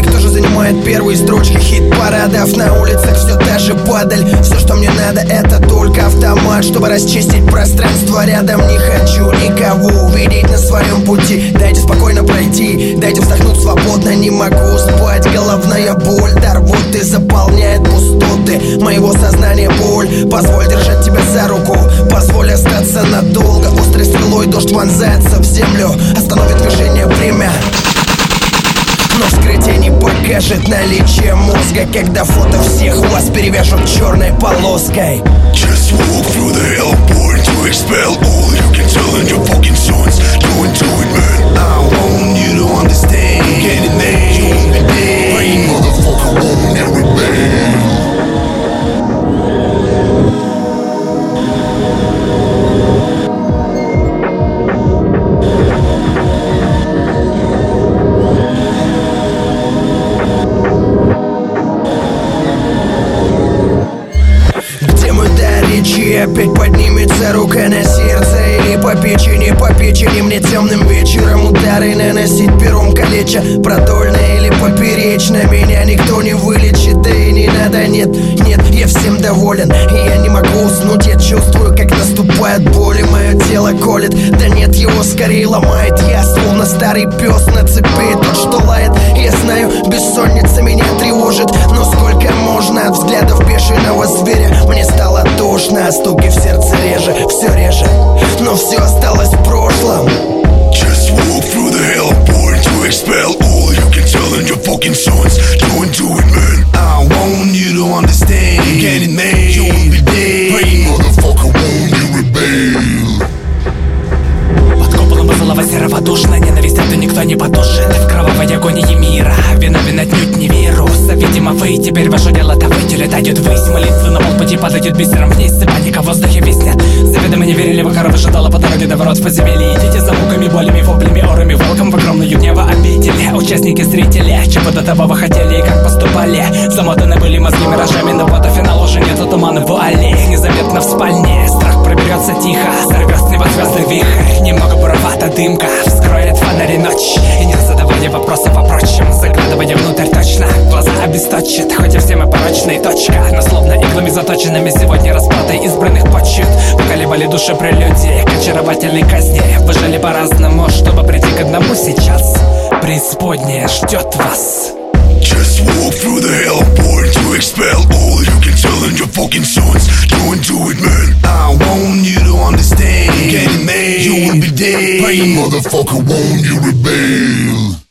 И кто же занимает первые строчки хит-парадов? На улицах все та же падаль. Все, что мне надо, это только автомат, чтобы расчистить пространство рядом. Не хочу никого увидеть на своем пути. Дайте спокойно пройти, дайте вздохнуть свободно. Не могу спать, головная боль до рвоты заполняет пустоты моего сознания. Боль, позволь держать тебя за руку, позволь остаться надолго. Острой стрелой дождь вонзается в землю, остановит движение время. Но вскрытие не покажет наличие мозга, когда фото всех вас перевяжут черной полоской. Just walk through the hell born to expel all you can tell in your fucking sons. Don't do it, man. I want you to understand. Get it, man. You won't be dead. Brain motherfucker won't never bend. Опять поднимется рука на сердце или по печени мне темным вечером удары наносить пером калеча. Продольно или поперечно меня никто не вылечит, да и не надо, нет, я всем доволен. И я не могу уснуть, я чувствую, как наступает боль, и мое тело колет. Да нет, его скорее ломает. Я словно старый пес на цепи, тот, что лает. Я знаю, бессонница меня тревожит, но сколько можно от взглядов бешеного зверя? Мне стало тошно, стуки в сердце реже, все реже, но все осталось в прошлом. Just walk through the hell born to expel all you can tell in your fucking sons. Don't do it, man. I want you to understand. Get it, man. You won't be dead. Brain motherfucker won't you rebel. Под куполом былого серого душно, ненависть это никто не потушит. В кровавой агонии мира виновен отнюдь не вирус. Видимо, вы теперь ваше дело-то выйти, летают ввысь. Молитвы на полпути падают бисером вниз. Паника в воздухе виснет. Заведомо не верили, вокара выжидала по дороге до ворот в подземелье. Идите за муками, болями, воплями, орами, волком в огромную гнева обители. Участники, зрители, чего до того вы хотели и как поступали. Замотаны были мозги миражами, но вот финал уже нету тумана в вуале. Незаметно в спальне страх проберется тихо, сорвет с неба звездный вихрь. Немного буровата дымка вскроет фонари ночь. И не задавая вопросов о прочем, заглядывая внутрь точно, глаза обесточит, хоть и все мы порочные, точка. Но словно иглами заточенными сегодня расплатой избранных почет. Поколебали души прелюдии к очаровательной казни. Выжили по-разному, чтобы прийти к одному сейчас. Преисподняя ждет вас. Just walk through the hell born to expel all you can tell in your fucking sons. Don't do it, man. I want you to understand. Get it, man. You won't be dead. Brain motherfucker won't you rebel.